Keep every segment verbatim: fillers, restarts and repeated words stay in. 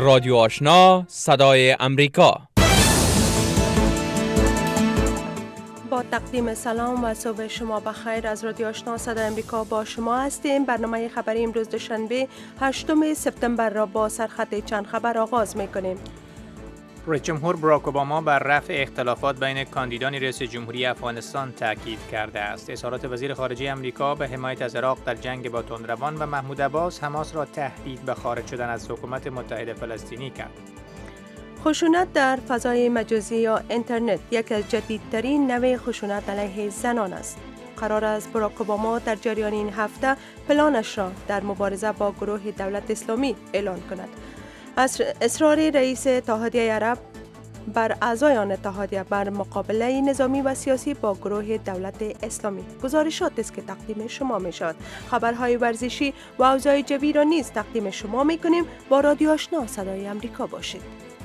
رادیو آشنا صدای امریکا. با تقدیم سلام و صبح شما بخیر از رادیو آشنا صدای امریکا با شما هستیم. برنامه خبری امروز دوشنبه هشتم سپتامبر را با سرخط چند خبر آغاز می‌کنیم. رئیس جمهور باراک اوباما بر رفع اختلافات بین کاندیدان ریاست جمهوری افغانستان تاکید کرده است. اظهارات وزیر خارجه امریکا به حمایت از عراق در جنگ با تندروان و محمود عباس حماس را تهدید به خارج شدن از حکومت متحد فلسطینی کرد. خشونت در فضای مجازی یا اینترنت یکی از جدیدترین نوع خشونت علیه زنان است. قرار است باراک اوباما در جریان این هفته پلانش را در مبارزه با گروه دولت اسلامی اعلان کند. اصرار رئیس اتحادیه عرب بر اعضای آن اتحادیه بر مقابله نظامی و سیاسی با گروه دولت اسلامی. گزارشات است که تقدیم شما می شود. خبرهای ورزشی و اوضاع جوی را نیز تقدیم شما می کنیم. با رادیو آشنا صدای امریکا باشید.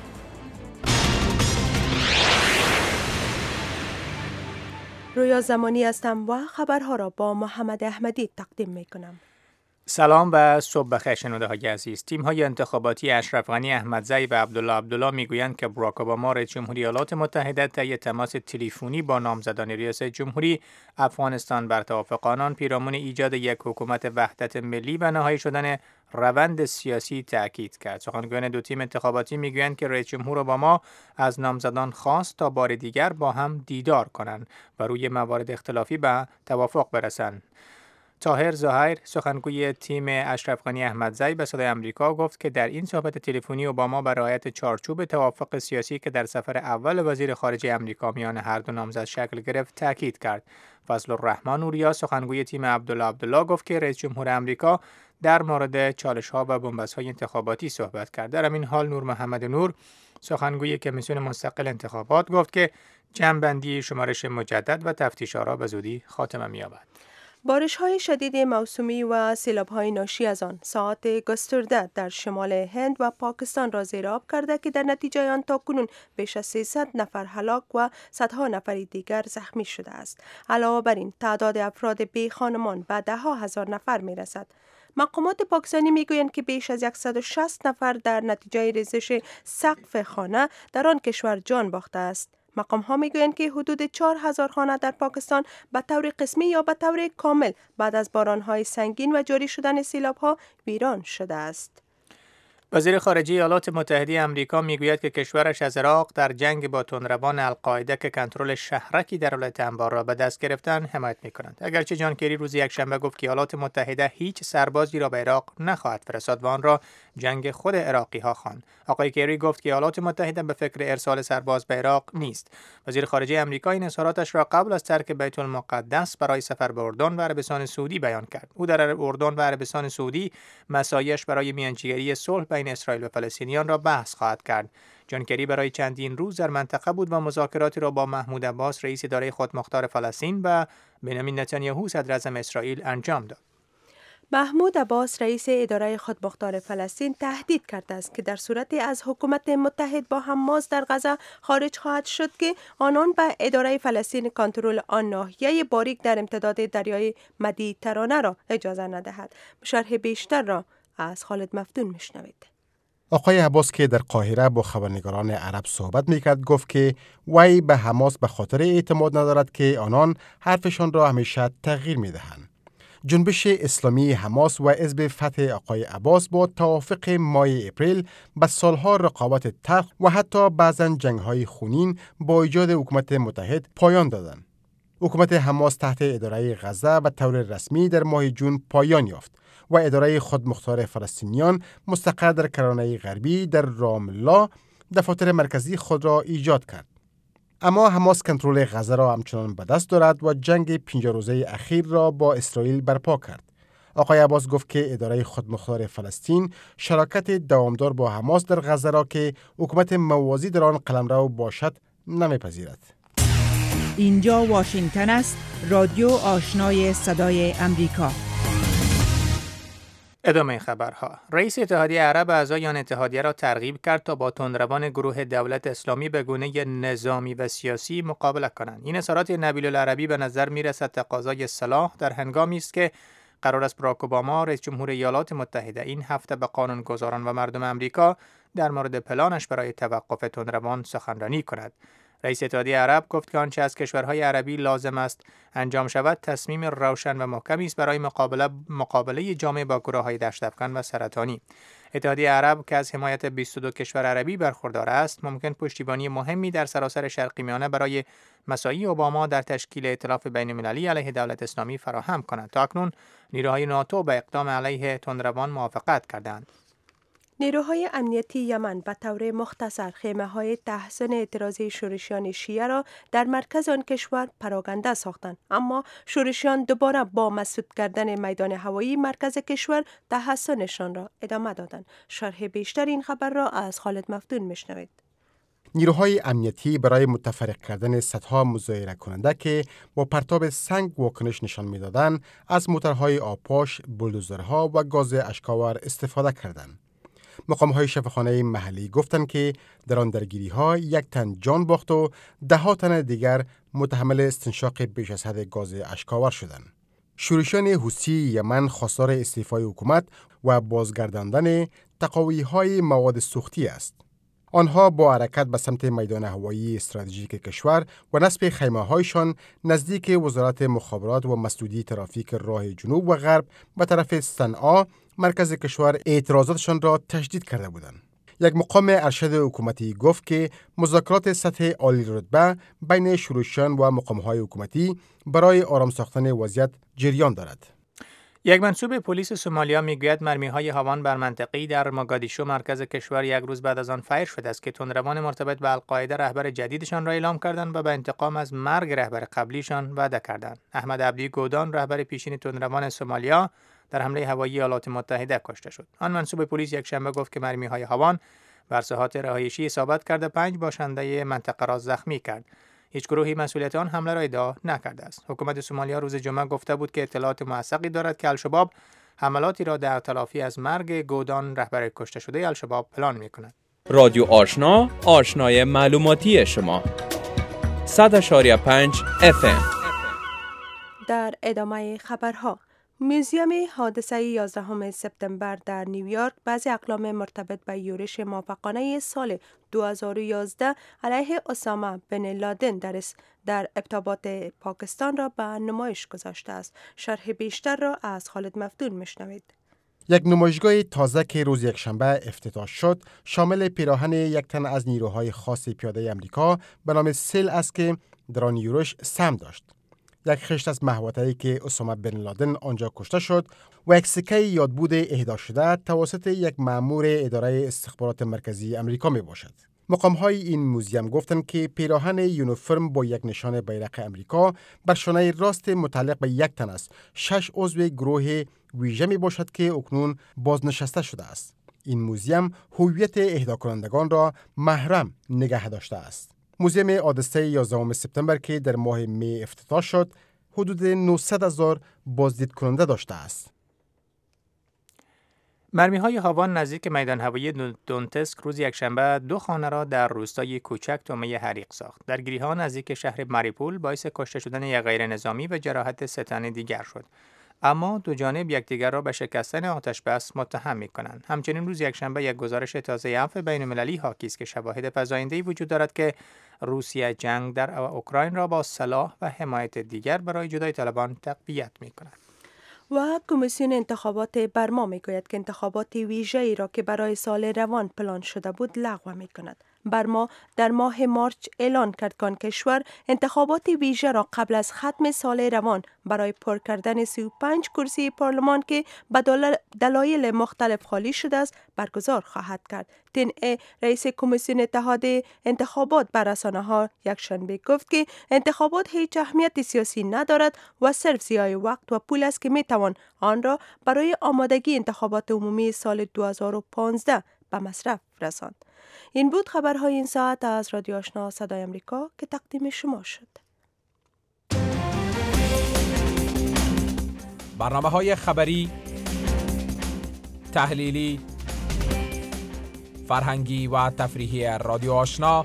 رویا زمانی هستم و خبرها را با محمد احمدی تقدیم می کنم. سلام و صبح بخیر شنونده عزیز. تیم های انتخاباتی اشرف غنی احمدزی و عبدالله عبدالله میگویند که باراک اوباما رئیس جمهوری ایالات متحده طی تماس تلفنی با نامزدان ریاست جمهوری افغانستان بر توافق آنان پیرامون ایجاد یک حکومت وحدت ملی و نهایی شدن روند سیاسی تاکید کرد. سخنگویان دو تیم انتخاباتی میگویند که رئیس جمهور اوباما از نامزدان خواست تا بار دیگر با هم دیدار کنند و روی موارد اختلافی به توافق برسند. طاهر ظاهر سخنگوی تیم اشرف غنی احمدزی به صدای امریکا گفت که در این صحبت تلفنی اوباما بر رعایت چارچوب توافق سیاسی که در سفر اول وزیر خارجه امریکا میان هر دو نامزد شکل گرفت تاکید کرد. فضل الرحمن اوریا سخنگوی تیم عبدالله عبدالله گفت که رئیس جمهور امریکا در مورد چالش‌ها و بن‌بست‌های انتخاباتی صحبت کرد. در همین حال نور محمد نور سخنگوی کمیسیون مستقل انتخابات گفت که جمع‌بندی شمارش مجدد و تفتیش‌ها را به زودی خاتمه می‌یابد. بارش‌های شدید موسمی و سیلاب‌های ناشی از آن ساعات گسترده در شمال هند و پاکستان را زیر آب کرده که در نتیجه آن تاکنون بیش از سیصد نفر هلاک و صدها نفر دیگر زخمی شده است. علاوه بر این تعداد افراد بی خانمان به ده ها هزار نفر می‌رسد. مقامات پاکستانی میگویند که بیش از صد و شصت نفر در نتیجه ریزش سقف خانه در آن کشور جان باخته است. مقام ها میگویند که حدود چهار هزار خانه در پاکستان به طور قسمی یا به طور کامل بعد از باران های سنگین و جاری شدن سیلاب ها ویران شده است. وزیر خارجه ایالات متحده آمریکا میگوید که کشورش از عراق در جنگ با تندروان القاعده که کنترل شهرکی در ولایت انبار را به دست گرفتن حمایت میکنند. اگرچه جان کری روز یکشنبه گفت که ایالات متحده هیچ سربازی را به عراق نخواهد فرستاد و آن را جنگ خود عراقی ها خواند. آقای کری گفت که ایالات متحده به فکر ارسال سرباز به عراق نیست. وزیر خارجه آمریکا این اظهاراتش را قبل از ترک بیت المقدس برای سفر به اردن و عربستان سعودی بیان کرد. او در اردن و عربستان سعودی مساعیش برای میانجیگری صلح بین اسرائیل و فلسطینیان را بحث خواهد کرد. جان کری برای چندین روز در منطقه بود و مذاکراتی را با محمود عباس رئیس اداره خودمختار فلسطین و بنیامین نتانیاهو صدر اعظم اسرائیل انجام داد. محمود عباس رئیس اداره خودمختار فلسطین تهدید کرده است که در صورت از حکومت متحد با حماس در غزه خارج خواهد شد که آنان به اداره فلسطین کنترل آن ناحیه باریک در امتداد دریای مدیترانه را اجازه ندهد. شرح بیشتر را از خالد مفتون میشنوید. آقای عباس که در قاهره با خبرنگاران عرب صحبت میکرد گفت که وی به حماس به خاطر اعتماد ندارد که آنان حرفشان را همیشه تغییر میدهند. جنبش اسلامی حماس و حزب فتح آقای عباس با توافق ماه اپریل به سالها رقابت تلخ و حتی بعضا جنگ‌های خونین با ایجاد حکومت متحد پایان دادند. حکومت حماس تحت اداره غزه به طور رسمی در ماه جون پایان یافت و اداره خودمختار فلسطینیان مستقر در کرانه غربی در رام الله دفاتر مرکزی خود را ایجاد کرد. اما حماس کنترل غزه را همچنان به دست دارد و جنگ پنجاه روزه اخیر را با اسرائیل برپا کرد. آقای عباس گفت که اداره خودمختار فلسطین شراکت دوامدار با حماس در غزه را که حکومت موازی در آن قلمرو باشد نمیپذیرد. اینجا واشنگتن است، رادیو آشنای صدای امریکا. ادامه خبرها. رئیس اتحادیه عرب اعضای آن اتحادیه را ترغیب کرد تا با تندروان گروه دولت اسلامی به گونه نظامی و سیاسی مقابله کنند. این اظهارات نبیل العربی به نظر می رسد تقاضای صلاح در هنگامی است که قرار است باراک اوباما رئیس جمهور ایالات متحده این هفته به قانونگذاران و مردم آمریکا در مورد پلانش برای توقف تندروان سخنرانی کند. رئیس اتحادیه عرب گفت که آنچه از کشورهای عربی لازم است انجام شود تصمیم روشن و محکمی است برای مقابله مقابله جامعه با گروه‌های دشت افکن و سرطانی. اتحادیه عرب که از حمایت بیست و دو کشور عربی برخوردار است، ممکن پشتیبانی مهمی در سراسر شرق میانه برای مساعی اوباما در تشکیل ائتلاف بین‌المللی علیه دولت اسلامی فراهم کند. تا اکنون نیروهای ناتو به اقدام علیه تندروان موافقت کردند. نیروهای امنیتی یمن به طور مختصر خیمه‌های تحصین اعتراضی شورشیان شیعه را در مرکز آن کشور پراکنده ساختند، اما شورشیان دوباره با مسدود کردن میدان هوایی مرکز کشور تحصینشان را ادامه دادند. شرح بیشتر این خبر را از خالد مفتون میشنوید. نیروهای امنیتی برای متفرق کردن صدها مظاهره کننده که با پرتاب سنگ واکنش نشان میدادند، از موتورهای آبپاش، بولدوزرها و گاز اشکاور استفاده کردند. مقام‌های شفاخانه محلی گفتند که در آن درگیری‌ها یک تن جان باخت و ده ها تن دیگر متحمل استنشاق بیش از حد گاز اشکاور شدند. شورشیان حوثی یمن خواستار استعفای حکومت و بازگرداندن تقاضاهای مواد سوختی است. آنها با حرکت به سمت میدان هوایی استراتژیک کشور و نصب خیمه‌هایشان نزدیک وزارت مخابرات و مسدودی ترافیک راه جنوب و غرب به طرف صنعا مرکز کشور اعتراضاتشان را تشدید کرده بودند. یک مقام ارشد حکومتی گفت که مذاکرات سطح عالی رتبه بین شورشیان و مقام‌های حکومتی برای آرام ساختن وضعیت جریان دارد. یک منصوب پلیس سومالیا میگوید مرمی‌های هاوان بر منطقه‌ای در موگادیشو مرکز کشور یک روز بعد از آن فایر شده است که تندروان مرتبط به القاعده رهبر جدیدشان را اعلام کردند و به انتقام از مرگ رهبر قبلیشان وعده کردند. احمد عبدی گودان رهبر پیشین تندروان سومالیا در حمله هوایی ایالات متحده کشته شد. آن منصوب پلیس یک شنبه گفت که مرمی‌های هاوان بر ساحات رهایشی اصابت کرده پنج باشنده منطقه را زخمی کرد. هیچ گروهی مسئولیت آن حمله را ادعا نکرده است. حکومت سومالیا روز جمعه گفته بود که اطلاعات موثقی دارد که الشباب حملاتی را در تلافی از مرگ گودان رهبر کشته شده الشباب پلان می‌کند. رادیو آشنا، آشنای معلوماتی شما. صد و پنج اف ام. در ادامه خبرها، موزیم حادثه یازدهم سپتامبر در نیویورک بعضی اقلام مرتبط به یورش موفقانه سال دو هزار و یازده علیه اسامه بن لادن در در ابتابات پاکستان را به نمایش گذاشته است. شرح بیشتر را از خالد مفتون میشنوید. یک نمایشگاه تازه که روز یکشنبه افتتاح شد، شامل پیراهن یک تن از نیروهای خاص پیاده آمریکا به نام سیل است که در آن یورش سهم داشت. یک خشت از محوطه‌ای که اسامه بن لادن آنجا کشته شد و یک سکه یادبود اهدا شده توسط یک مأمور اداره استخبارات مرکزی آمریکا می باشد. مقام‌های این موزیم گفتند که پیراهن یونیفرم با یک نشان بیرق آمریکا بر شانه راست متعلق به یک تن است. شش عضو گروه ویژه می باشد که اکنون بازنشسته شده است. این موزیم هویت اهدا کنندگان را محرم نگه داشته است. موزیم حادثه یازدهم سپتامبر که در ماه می افتتاح شد، حدود نهصد هزار بازدید کننده داشته است. مرمی‌های هاوان نزدیک میدان هوایی دونتسک روز یکشنبه دو خانه را در روستای کوچک تومه حریق ساخت. درگیری‌ها نزدیک شهر ماریپول باعث کشته شدن یک غیر نظامی و جراحت سه تن دیگر شد. اما دو جانب یکدیگر را به شکستن آتش بس متهم می‌کنند. همچنین روز یکشنبه یک گزارش تازه عفو بین‌المللی حاکی است که شواهد فزاینده‌ای وجود دارد که روسیه جنگ در اوکراین را با سلاح و حمایت دیگر برای جدای طلبان تقویت می‌کند. و کمیسیون انتخابات برما میگوید که انتخابات ویژه‌ای را که برای سال روان پلان شده بود لغو می‌کند. برما در ماه مارچ اعلان کرد که آن کشور انتخابات ویژه را قبل از ختم سال روان برای پر کردن سی و پنج کرسی پارلمان که به دلایل مختلف خالی شده است برگزار خواهد کرد. تن ای رئیس کمیسیون اتحاد انتخابات بر رسانه‌ها یکشنبه گفت که انتخابات هیچ اهمیت سیاسی ندارد و صرف ضیاع وقت و پول است که میتوان آن را برای آمادگی انتخابات عمومی سال دو هزار و پانزده به مصرف رساند. این بود خبرهای این ساعت از رادیو آشنا صدای آمریکا که تقدیم شما شد. برنامه‌های خبری، تحلیلی، فرهنگی و تفریحی رادیو آشنا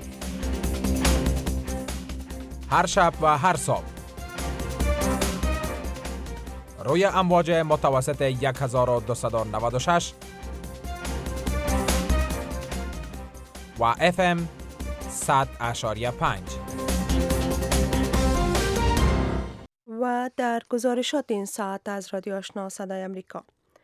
هر شب و هر صبح. روی امواج متوسط یک هزار و دویست و نود و شش و اف ام صد اشاری پنج. و در گزارشات این ساعت از رادیو آشنا صدای امریکا،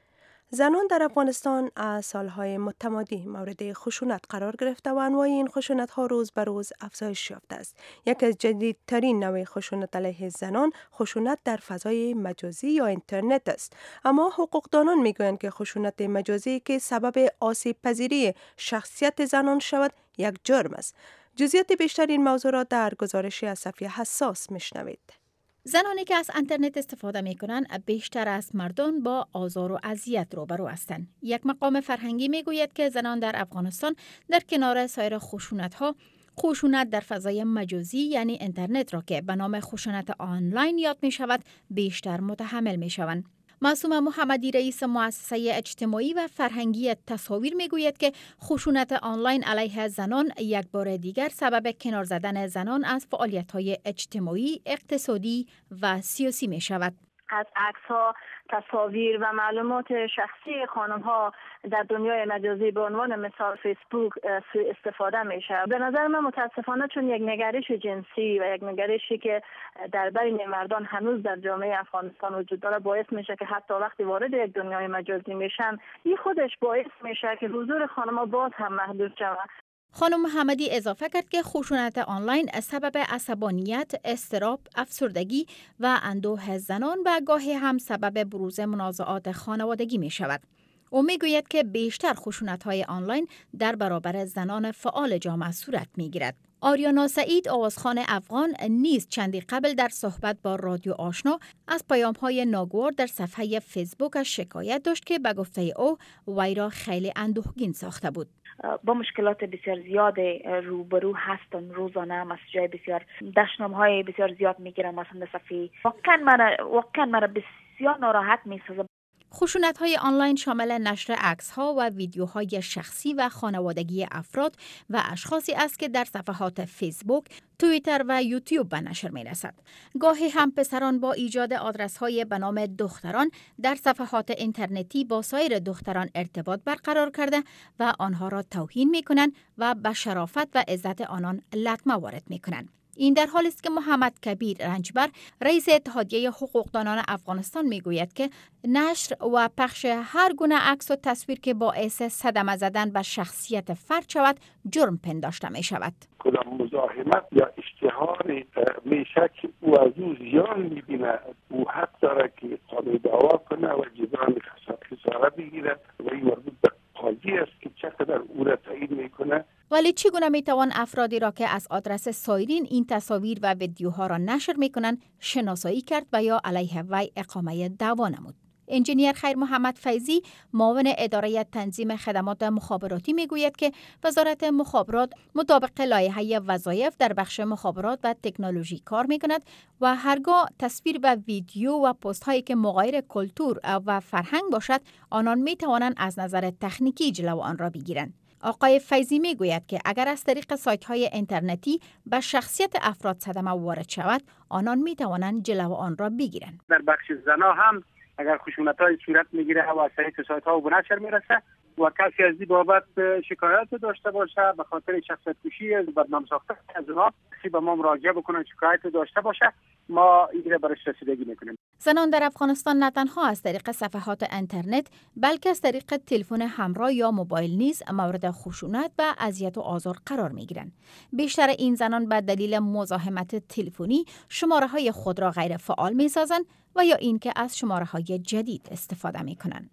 زنان در افغانستان از سالهای متمادی مورد خشونت قرار گرفته و انواع این خشونت ها روز به روز افزایش یافته است. یکی از جدیدترین نوع خشونت علیه زنان خشونت در فضای مجازی یا اینترنت است. اما حقوقدانان میگویند که خشونت مجازی که سبب آسیب پذیری شخصیت زنان شود یک جرم است. جزئیات بیشتر این موضوع را در گزارشی از صفحه حساس میشنوید. زنانی که از اینترنت استفاده می کنند بیشتر از مردان با آزار و اذیت روبرو هستند. یک مقام فرهنگی می گوید که زنان در افغانستان در کنار سایر خشونت ها، خشونت در فضای مجازی یعنی اینترنت را که به نام خشونت آنلاین یاد می شود بیشتر متحمل می شوند. معصومه محمدی رئیس مؤسسه اجتماعی و فرهنگی تصاویر میگوید که خشونت آنلاین علیه زنان یک بار دیگر سبب کنار زدن زنان از فعالیت‌های اجتماعی، اقتصادی و سیاسی می شود. از عکس‌ها، تصاویر و معلومات شخصی خانم‌ها در دنیای مجازی به عنوان مثال فیسبوک استفاده میشه. به نظر من متاسفانه چون یک نگرش جنسی و یک نگرشی که در بین مردان هنوز در جامعه افغانستان وجود داره باعث میشه که حتی وقتی وارد یک دنیای مجازی میشن این خودش باعث میشه که حضور خانم‌ها باز هم محدود شود. خانم محمدی اضافه کرد که خشونت آنلاین سبب عصبانیت، اضطراب، افسردگی و اندوه زنان و گاهی هم سبب بروز منازعات خانوادگی می شود. او می گوید که بیشتر خشونت‌های آنلاین در برابر زنان فعال جامعه صورت می گیرد. آریانا سعید آوازخوان افغان نیز چندی قبل در صحبت با رادیو آشنا از پیام‌های ناگوار در صفحه فیسبوک شکایت داشت که به گفته او وی را خیلی اندوهگین ساخته بود. با مشکلات بسیار زیاد روبرو هستن، روزانه مسیجای بسیار دشنام‌های بسیار زیاد میگیرم مثلا صفحه. واقعا من واقعا من بسیار ناراحت میسازم. خشونت‌های آنلاین شامل نشر عکس‌ها و ویدیوهای شخصی و خانوادگی افراد و اشخاصی است که در صفحات فیسبوک، توییتر و یوتیوب به نشر می‌رسد. گاهی هم پسران با ایجاد آدرس‌های به نام دختران در صفحات اینترنتی با سایر دختران ارتباط برقرار کرده و آنها را توهین می‌کنند و به شرافت و عزت آنان لطمه وارد می‌کنند. این در حالی است که محمد کبیر رنجبر رئیس اتحادیه حقوقدانان افغانستان میگوید که نشر و پخش هر گونه عکس و تصویر که باعث صدمه زدن به شخصیت فرد شود جرم پنداشته می شود. کدام مزاحمت یا اشتهار میشه که او از او زیان میبینه، او حق داره که قانون دعوا کنه و جبران خساره بگیره و این مربوط به قاضی است که چقدر او را تعیین میکنه. ولی چگونه میتوان افرادی را که از آدرس سایرین این تصاویر و ویدیوها را نشر میکنند شناسایی کرد و یا علیه وی اقامه دعوا نمود؟ انجینیر خیر محمد فیضی معاون اداره تنظیم خدمات مخابراتی میگوید که وزارت مخابرات مطابق لایحه وظایف در بخش مخابرات و تکنولوژی کار میکند و هرگاه تصویر و ویدیو و پست هایی که مغایر کلتور و فرهنگ باشد آنان میتوانند از نظر تکنیکی جلو آن را بگیرند. آقای فیضی می گوید که اگر از طریق سایت های اینترنتی به شخصیت افراد صدمه وارد شود آنان می توانند جلو آن را بگیرند. در بخش زنا هم اگر خشونت های صورت می گیره و از طریق سایت ها و به نشر می رسه و کسی از این بابت شکایت داشته باشه به خاطر شخصیت کشی بدنام ساختن از اونها کسی به ما مراجعه بکنه شکایت داشته باشه ما این را برش رسیدگی میکنیم. زنان در افغانستان نه تنها از طریق صفحات اینترنت بلکه از طریق تلفن همراه یا موبایل نیز مورد خشونت و اذیت و آزار قرار میگیرند. بیشتر این زنان به دلیل مزاحمت تلفنی شماره های خود را غیر فعال میسازند و یا اینکه از شماره های جدید استفاده میکنند.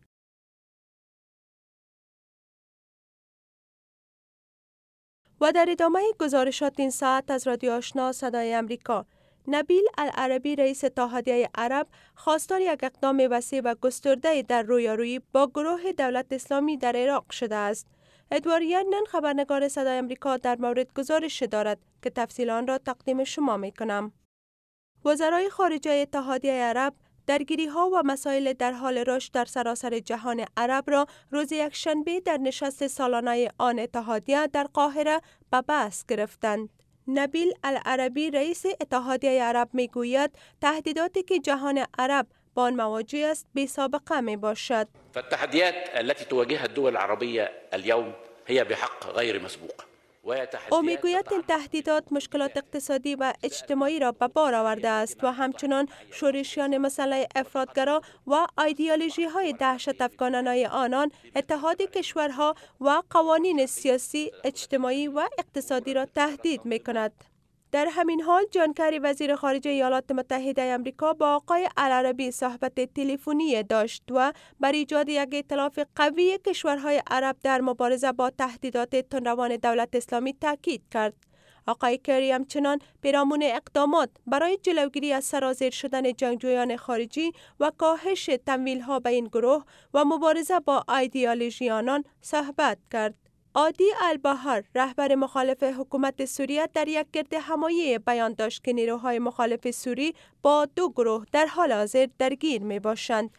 و در ادامه گزارشات این ساعت از رادیو آشنا صدای امریکا، نبیل العربی رئیس اتحادیه عرب خواستار یک اقدام وسیع و گسترده در رویارویی با گروه دولت اسلامی در عراق شده است. ادوارد یگنن خبرنگار صدای امریکا در مورد گزارش دارد که تفصیل آن را تقدیم شما می کنم. وزرای خارجه اتحادیه عرب درگیری ها و مسائل در حال رشد در سراسر جهان عرب را روز یکشنبه در نشست سالانه آن اتحادیه در قاهره به بحث گرفتند. نبیل العربی رئیس اتحادیه عرب می گوید تهدیداتی که جهان عرب با آن مواجه است بی سابقه می باشد. فالتحديات التي تواجهها الدول العربية اليوم هي بحق غير مسبوقة. او میگوید این تهدیدات مشکلات اقتصادی و اجتماعی را به بار آورده است و همچنان شورشیان مسلح افراطگرا و ایدئولوژی های دهشت افکانانه آنان اتحاد کشورها و قوانین سیاسی، اجتماعی و اقتصادی را تهدید می کند. در همین حال جان کری وزیر خارجه ایالات متحده آمریکا با آقای العربی صحبت تلفنی داشت و بر ایجاد یک ائتلاف قوی کشورهای عرب در مبارزه با تهدیدات تندروان دولت اسلامی تاکید کرد. آقای کری همچنان پیرامون اقدامات برای جلوگیری از سرازیر شدن جنگجویان خارجی و کاهش تمویل‌ها به این گروه و مبارزه با ایدئولوژی آنان صحبت کرد. عادی البحر رهبر مخالف حکومت سوریه در یک گرد همایی بیان داشت که نیروهای مخالف سوری با دو گروه در حال حاضر درگیر می باشند.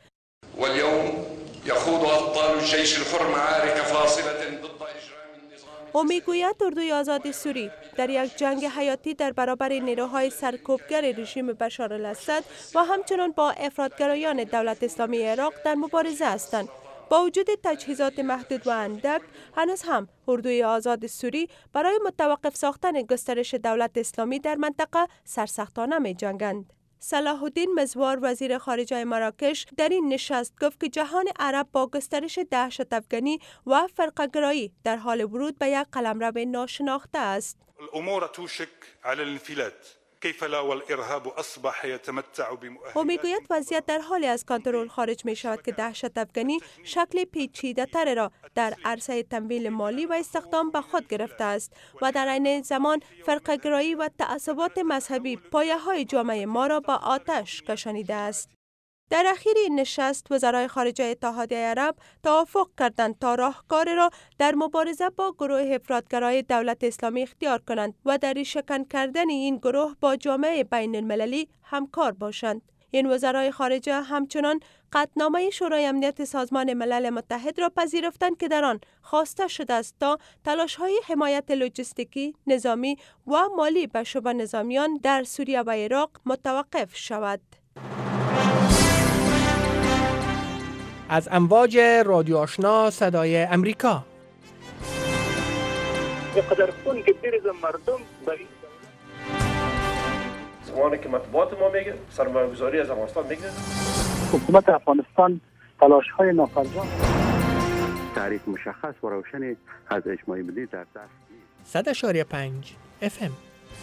واليوم يخوض ابطال الجيش الحر معارك فاصله ضد اجرام النظام. او میگوید اردوی آزاد سوری در یک جنگ حیاتی در برابر نیروهای سرکوبگر رژیم بشار الاسد و همچنان با افراطگرایان دولت اسلامی عراق در مبارزه هستند. با وجود تجهیزات محدود و اندک، هنوز هم اردوی آزاد سوری برای متوقف ساختن گسترش دولت اسلامی در منطقه سرسختانه می جنگند. صلاح الدین مزوار وزیر خارجه مراکش در این نشست گفت که جهان عرب با گسترش دهشت افغانی و فرقه‌گرایی در حال ورود به یک قلمرو ناشناخته است. الامور توشك على الانفلات. كيف لا والارهاب اصبح يتمتع بمؤهلات. او میگوید وضعیت در حالی از کنترل خارج می شود که دهشت افغانی شکل پیچیده تر را در عرصه تمویل مالی و استخدام به خود گرفته است و در عین زمان فرقه‌گرایی و تعصبات مذهبی پایه‌های جامعه ما را به آتش کشانیده است. در اخیر این نشست وزرای خارجه اتحادیه عرب توافق کردند تا راهکار را در مبارزه با گروه افراطگرای دولت اسلامی اختیار کنند و در ریشه‌کن کردن این گروه با جامعه بین المللی همکار باشند. این وزرای خارجه همچنان قطعنامه شورای امنیت سازمان ملل متحد را پذیرفتند که در آن خواسته شده است تا تلاش‌های حمایت لوجستیکی، نظامی و مالی به شبه نظامیان در سوریه و عراق متوقف شود. از امواج رادیو آشنا صدای امریکا. قدر خون که دیرز مردم بری زمانی که مطبوعات ما میگه سرمایه‌گذاری از افغانستان میگه حکومت افغانستان تلاش‌های نافرجام تعریف مشخص و روشن از اجماع ملی در دست صد اشاره پنج اف ام.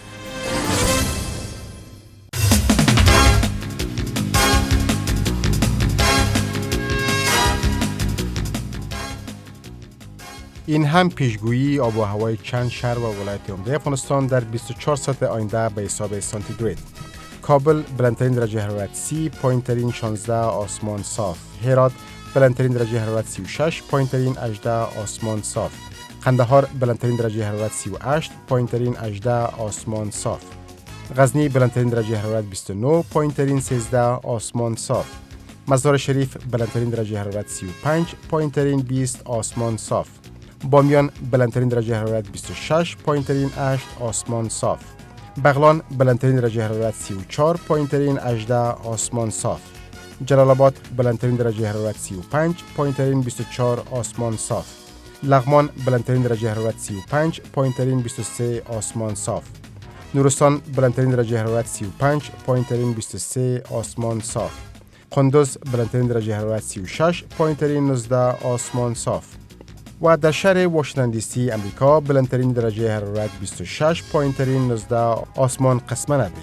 این هم پیشگویی آب و هوای چند شهر و ولایت عمده افغانستان در بیست و چهار ساعت آینده به حساب سانتیگراد. کابل بلندترین درجه حرارت سی، پایین‌ترین شانزده، آسمان صاف. هرات بلندترین درجه حرارت سی و شش، پایین‌ترین هجده، آسمان صاف. قندهار بلندترین درجه حرارت سی و هشت، پایین‌ترین هجده، آسمان صاف. غزنی بلندترین درجه حرارت بیست و نه، پایین‌ترین سیزده، آسمان صاف. مزار شریف بلندترین درجه حرارت سی و پنج، پایین‌ترین بیست، آسمان صاف. بامیان بلندترین درجه حرارت بیست و شش، پایین‌ترین هشت، آسمان صاف. بغلان بلندترین درجه حرارت سی و چهار، پایین‌ترین هجده، آسمان صاف. جلال آباد بلندترین درجه حرارت سی و پنج، پایین‌ترین بیست و چهار، آسمان صاف. لغمان بلندترین درجه حرارت سی و پنج، پایین‌ترین بیست و سه، آسمان صاف. نورستان بلندترین درجه حرارت سی و پنج، پایین‌ترین بیست و سه، آسمان صاف. قندوز بلندترین درجه حرارت سی و شش، پایین‌ترین نوزده، آسمان صاف. و در شهر واشنگتن دی سی امریکا بلندترین درجه حرارت بیست و شش، پایین‌ترین نوزده، آسمان قسمه نداری.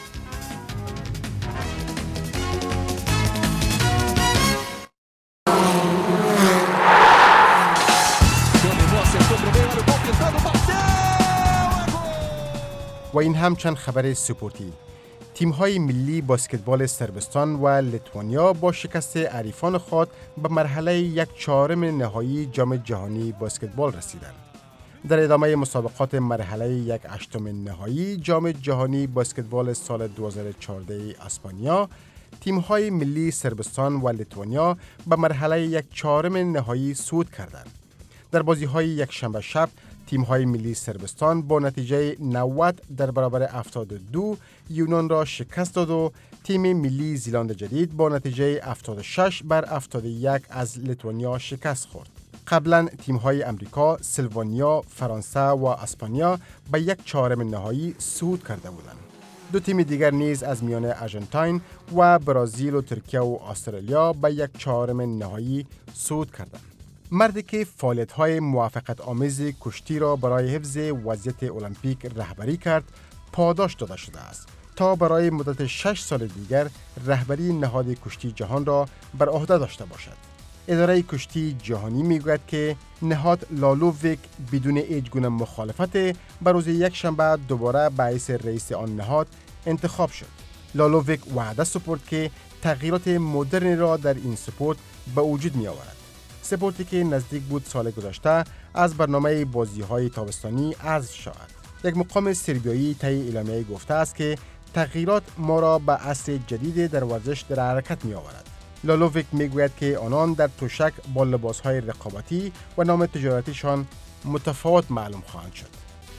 و این هم چند خبر سپورتی. تیم‌های ملی باسکتبال صربستان و لیتوانیا با شکست حریفان خود به مرحله یک چهارم نهایی جام جهانی باسکتبال رسیدند. در ادامه مسابقات مرحله یک هشتم نهایی جام جهانی باسکتبال سال دو هزار و چهارده اسپانیا، تیم‌های ملی صربستان و لیتوانیا به مرحله یک چهارم نهایی صعود کردند. در بازی‌های یک شنبه شب تیم‌های ملی صربستان با نتیجه نود در برابر هفتاد و دو یونان را شکست داد و تیم ملی زیلند جدید با نتیجه هفتاد و شش بر هفتاد و یک از لیتوانیا شکست خورد. قبلا تیم‌های امریکا، سلوانیا، فرانسه و اسپانیا به یک چهارم نهایی صعود کرده بودند. دو تیم دیگر نیز از میان آرژانتین و برزیل و ترکیه و استرالیا به یک چهارم نهایی صعود کردند. مردی که فعالیت‌های موافقت آمیز کشتی را برای حفظ وضعیت المپیک رهبری کرد، پاداش داده شده است تا برای مدت شش سال دیگر رهبری نهاد کشتی جهان را بر عهده داشته باشد. اداره کشتی جهانی میگوید که نهاد لالوویک بدون هیچ گونه مخالفت بر روز یک شنبه دوباره باعث رئیس آن نهاد انتخاب شد. لالوویک وعده سپرد که تغییرات مدرن را در این سپورت به وجود می آورد. سپورتی که نزدیک بود سال گذشته از برنامه بازی‌های تابستانی حذف شود. یک مقام سربیایی طی اعلامیه گفته است که تغییرات ما را به عصر جدید در ورزش در حرکت می آورد. لالوویک میگوید که آنان در توشک با لباسهای رقابتی و نام تجارتیشان متفاوت معلوم خواهند شد.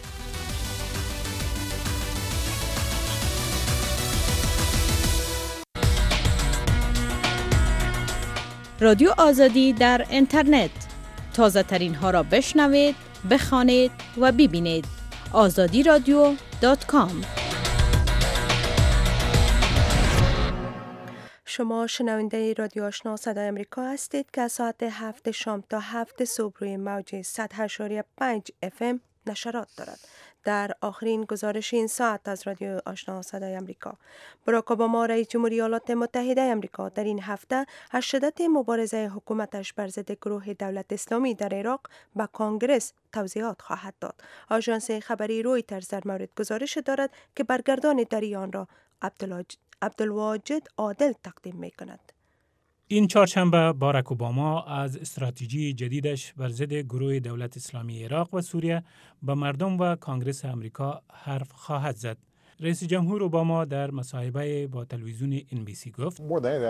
رادیو آزادی در اینترنت، تازه ترین ها را بشنوید، بخوانید و ببینید. آزادی رادیو دات کام. شما شنونده رادیو آشنا صدای امریکا هستید که ساعت هفت شام تا هفت صبح روی موج صد و هشت و پنج اف ام نشرات دارد. در آخرین گزارش این ساعت از رادیو آشنا صدای امریکا، باراک اوباما رئیس جمهوری ایالات متحده امریکا در این هفته از شدت مبارزه حکومتش بر ضد گروه دولت اسلامی در عراق به کانگرس توضیحات خواهد داد. آژانس خبری رویترز در مورد گزارش دارد که برگردان دری آن را عبدالواجد عادل تقدیم می کند. این چهارشنبه باراک اوباما از استراتژی جدیدش بر ضد گروه دولت اسلامی عراق و سوریه به مردم و کانگرس امریکا حرف خواهد زد. رئیس جمهور اوباما در مصاحبه با تلویزیون ان بی سی گفت: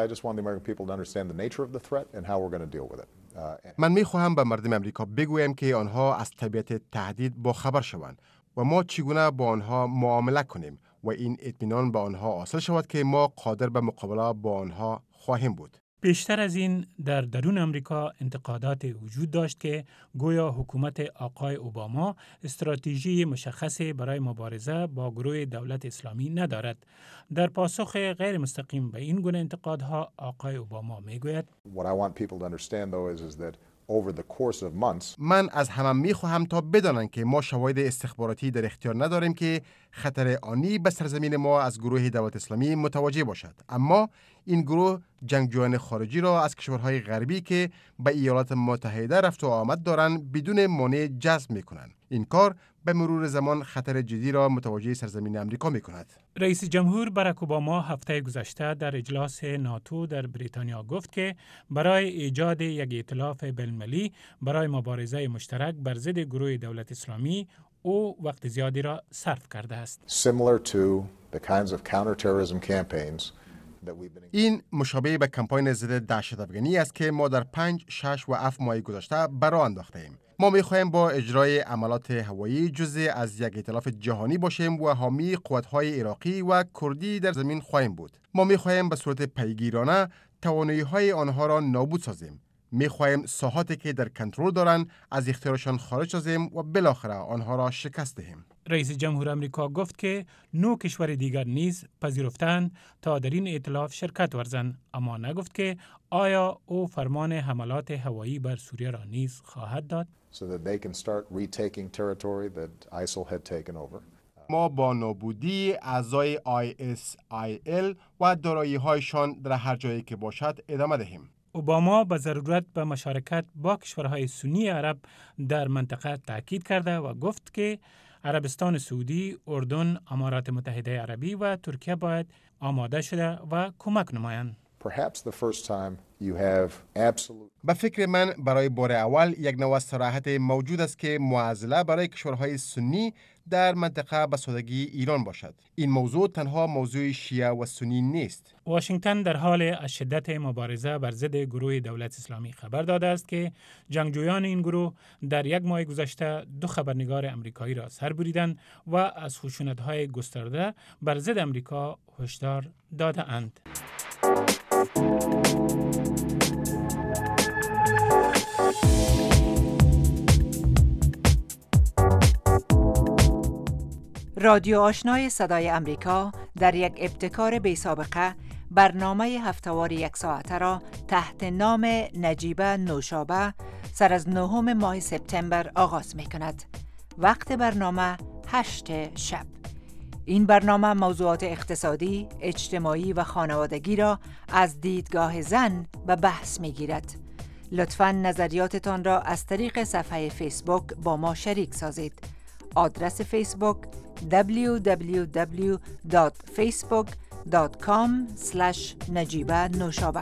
من می‌خواهم به مردم امریکا بگویم که آنها از طبیعت تهدید با خبر شوند و ما چگونه با آنها معامله کنیم و این اطمینان به آنها حاصل شود که ما قادر به مقابله با آنها خواهیم بود. بیشتر از این در درون امریکا انتقادات وجود داشت که گویا حکومت آقای اوباما استراتژی مشخصی برای مبارزه با گروه دولت اسلامی ندارد. در پاسخ غیر مستقیم به این گونه انتقادها آقای اوباما میگوید: من از همه میخواهم تا بدانند که ما شواهد استخباراتی در اختیار نداریم که خطر آنی به سرزمین ما از گروه دولت اسلامی متوجه باشد، اما این گروه جنگجویان خارجی را از کشورهای غربی که به ایالات متحده رفت و آمد دارند بدون مانع جذب میکنند. این کار به مرور زمان خطر جدی را متوجه سرزمین امریکا میکند. رئیس جمهور باراک اوباما هفته گذشته در اجلاس ناتو در بریتانیا گفت که برای ایجاد یک ائتلاف بین‌المللی برای مبارزه مشترک بر ضد گروه دولت اسلامی او وقت زیادی را صرف کرده است. این مشابه به کمپاین ضد دهشت‌افکنی است که ما در پنج، شش و هفت ماه گذشته به راه انداخته‌ایم. ما می‌خواهیم با اجرای عملات هوایی جزء از یک ائتلاف جهانی باشیم و حامی قوت‌های عراقی و کردی در زمین خواهیم بود. ما می‌خواهیم به صورت پیگیرانه توانایی‌های آنها را نابود سازیم. می‌خواهیم ساحاتی که در کنترل دارند از اختیارشان خارج سازیم و بالاخره آنها را شکست دهیم. رئیس جمهور آمریکا گفت که نه کشور دیگر نیز پذیرفتند تا در این ائتلاف شرکت ورزند، اما نگفت که آیا او فرمان حملات هوایی بر سوریه را نیز خواهد داد. ما با نابودی اعضای آی اس آی ال و دارایی‌هایشان در هر جایی که باشد ادامه دهیم. اوباما به ضرورت به مشارکت با کشورهای سنی عرب در منطقه تاکید کرده و گفت که عربستان سعودی، اردن، امارات متحده عربی و ترکیه باید آماده شده و کمک نمایند. Perhaps the first time You have absolute به فکر من برای بار اول یک نوع صراحت موجود است که معضله برای کشورهای سنی در منطقه به سادگی ایران باشد. این موضوع تنها موضوع شیعه و سنی نیست. واشنگتن در حال از شدت مبارزه بر ضد گروه دولت اسلامی خبر داده است که جنگجویان این گروه در یک ماه گذشته دو خبرنگار امریکایی را سر بریدند و از خشونت‌های گسترده بر ضد امریکا هشدار داده‌اند. رادیو آشنای صدای امریکا در یک ابتکار بی سابقه برنامه هفته‌وار یک ساعته را تحت نام نجیبه نوشابه سر از نهم ماه سپتامبر آغاز می کند. وقت برنامه هشت شب. این برنامه موضوعات اقتصادی، اجتماعی و خانوادگی را از دیدگاه زن به بحث می گیرد. لطفاً نظریاتتان را از طریق صفحه فیسبوک با ما شریک سازید. آدرس فیسبوک دبلیو دبلیو دبلیو دات فیسبوک دات کام اسلش نجیبه نوشابه.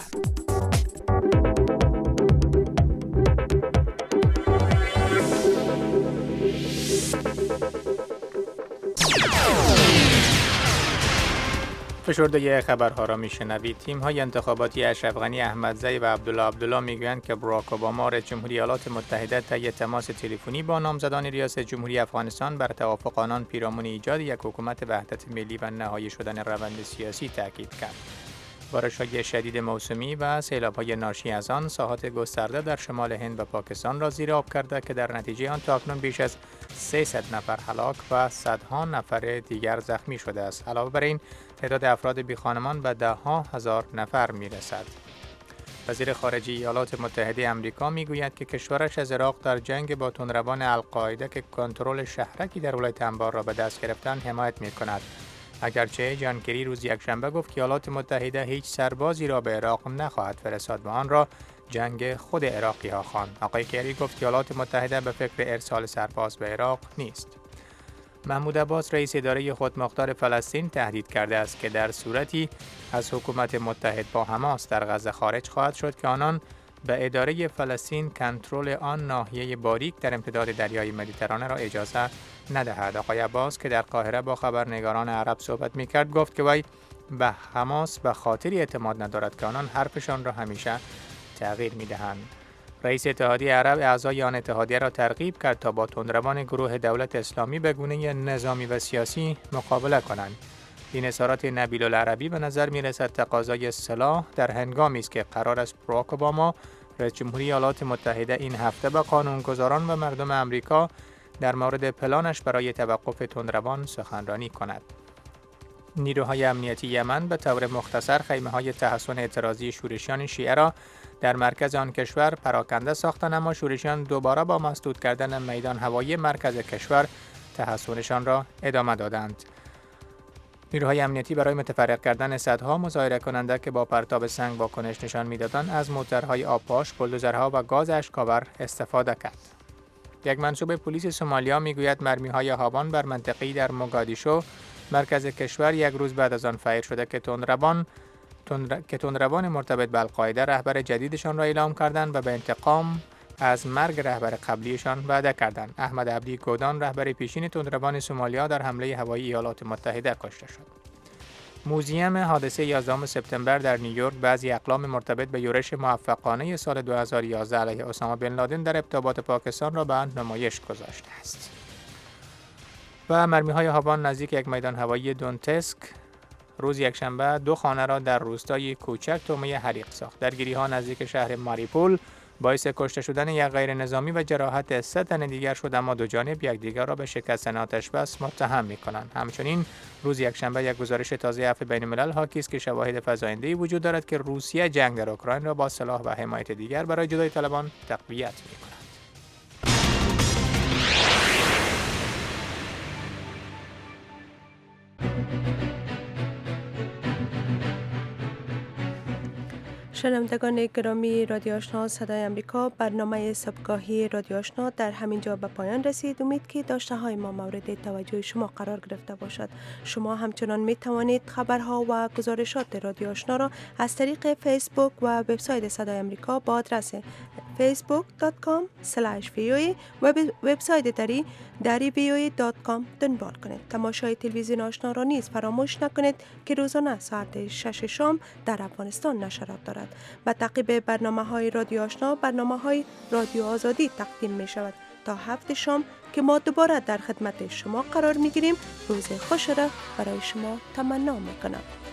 فشرده خبرها را میشنوید. تیم های انتخاباتی اشرف غنی احمدزی و عبدالله عبدالله میگویند که باراک اوباما رئیس جمهوری ایالات متحده طی تماس تلفنی با نامزدان ریاست جمهوری افغانستان بر توافق آنان پیرامون ایجاد یک حکومت وحدت ملی و نهایی شدن روند سیاسی تاکید کرد. بارش‌های شدید موسمی و سیلاب‌های ناشی از آن ساحات گسترده در شمال هند و پاکستان را زیر آب کرده که در نتیجه آن تاکنون بیش از سیصد نفر هلاک و صدها نفر دیگر زخمی شده است. علاوه بر این تعداد افراد بی‌خانمان به ده ها هزار نفر می‌رسد. وزیر خارجه ایالات متحده آمریکا میگوید که کشورش از عراق در جنگ با تندروان القاعده که کنترل شهرکی در ولایت انبار را به دست گرفتند حمایت می‌کند. اگرچه جان کری روز یکشنبه گفت که ایالات متحده هیچ سربازی را به عراق نخواهد فرستاد و آن را جنگ خود عراقی ها خواند. آقای کری گفت که ایالات متحده به فکر ارسال سرباز به عراق نیست. محمود عباس رئیس اداره خودمختار فلسطین تهدید کرده است که در صورتی از حکومت متحد با حماس در غزه خارج خواهد شد که آنان به اداره فلسطین کنترل آن ناحیه باریک در امتداد دریای مدیترانه را اجازه ندهد. آقای عباس که در قاهره با خبرنگاران عرب صحبت می‌کرد گفت که وی به حماس به خاطر اعتماد ندارد که آنان حرفشان را همیشه تغییر می‌دهند. رئیس اتحادیه عرب اعضای آن اتحادیه را ترغیب کرد تا با تندروان گروه دولت اسلامی به گونه نظامی و سیاسی مقابله کنند. این اظهارات نبیل العربی به نظر می‌رسد تقاضای سلاح در هنگامی است که قرار است باراک اوباما رئیس جمهوری ایالات متحده این هفته با قانونگذاران و مردم آمریکا در مورد پلانش برای توقف تندروان سخنرانی کند. نیروهای امنیتی یمن به طور مختصر خیمه‌های تحصن اعتراضی شورشیان شیعه را در مرکز آن کشور پراکنده ساختند، اما شورشیان دوباره با مسدود کردن میدان هوایی مرکز کشور تحصنشان را ادامه دادند. نیروهای امنیتی برای متفرق کردن صدها مظاهره کننده که با پرتاب سنگ واکنش نشان می‌دادند از موتورهای آبپاش، بولدوزرها و گاز اشک‌آور استفاده کرد. یک منصوب پلیس سومالیا میگوید مرمی‌های هاوان بر منطقه‌ای در موگادیشو مرکز کشور یک روز بعد از آن فایر شده که تندروان تندر... که تندروان مرتبط به القاعده رهبر جدیدشان را اعلام کردند و به انتقام از مرگ رهبر قبلیشان وعده کردند. احمد عبدی گودان رهبر پیشین تندروان سومالیا در حمله هوایی ایالات متحده کشته شد. موزیم حادثه یازدهم سپتامبر در نیویورک بعضی اقلام مرتبط به یورش موفقانه سال دو هزار و یازده علیه اسامه بن لادن در ابتابات پاکستان را به نمایش گذاشته است. و مرمی‌های هاوان نزدیک یک میدان هوایی دونتسک روز یکشنبه دو خانه را در روستای کوچک تومه حریق ساخت. درگیری‌ها نزدیک شهر ماریپول باعث کشته شدن یک غیر نظامی و جراحت سه تن دیگر شد، اما دو جانب یکدیگر را به شکستن آتش بس متهم می‌کنند. همچنین روز یکشنبه یک گزارش تازه عفو بین‌الملل حاکی است که شواهد فزاینده‌ای وجود دارد که روسیه جنگ در اوکراین را با سلاح و حمایت دیگر برای جدایی طلبان تقویت می‌کند. شنوندگان گرامی رادیو آشنا صدای امریکا، برنامه صبحگاهی رادیو آشنا در همین جا به پایان رسید. امید که داشته های ما مورد توجه شما قرار گرفته باشد. شما همچنان می توانید خبرها و گزارشات رادیو آشنا را از طریق فیسبوک و وبسایت صدای امریکا با آدرس فیسبوک دات کام اسلش وی او ای و وبسایت دری دری وی او ای دات کام دنبال کنید. تماشای تلویزیون آشنا را نیز فراموش نکنید که روزانه ساعت شش شام در افغانستان نشرات دارد. با تعقیب برنامه های رادیو آشنا، برنامه های رادیو آزادی تقدیم می شود. تا هفت شام که ما دوباره در خدمت شما قرار می گیریم، روز خوش را برای شما تمنا می کنم.